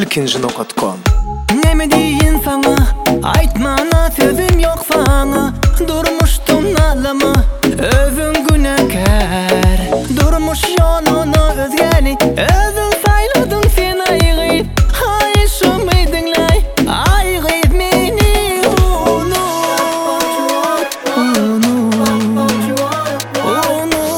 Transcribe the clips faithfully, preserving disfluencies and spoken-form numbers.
ikinci nokta com. Neme deyin sana, aytmana sözüm yok sana. Durmuştum nalama, özün günahkar. Durmuş yolunu özgeni, özün sayladın sen ayrı. Hay şu meydinlay, ayrı meni onu. Onu, onu.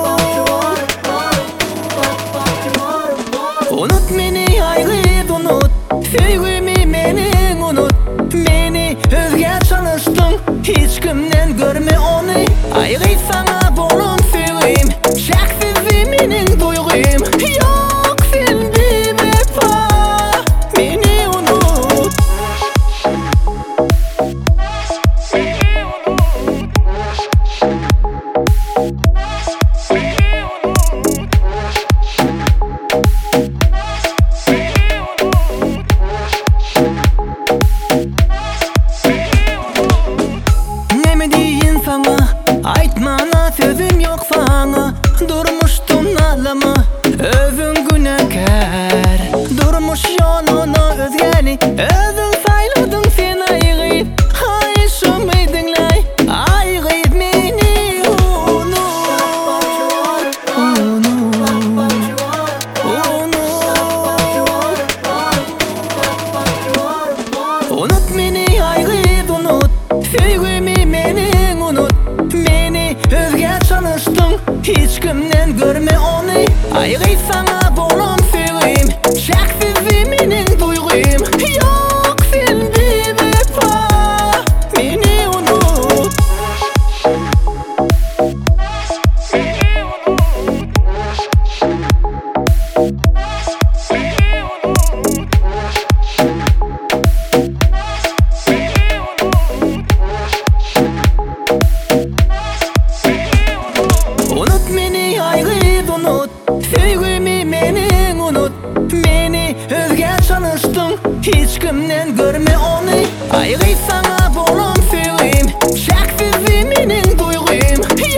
Unut meni ayrı unut, sevgimi meni unut. Meni özge çalıştın, hiç kimden görme onu. Ayrı sana bolum sevim, şaksız menin duygum. Yok sende vefa, meni unut. Neme deyin sana, aytmana sözüm yok sana. Durmuştum nalama, özün günahkar. Durmuş yolunu özgeni, özün sayladın sen ayrı. Hay şu meydinlay, ayrı meni onu. Onu, onu. Unut meni ayrı unut, sevgimi meni unut. Meni özge çalıştın, hiç kimden görme onu. Ayrı sana bolum sevim, şaksız menin duygum. Yok sende vefa, meni unut. Unut meni ayrı unut, sevgimi meni unut. Meni özge çalıştın, hiç kimden görme onu. Ayrı sana bolum sevim, şaksız menin duygum.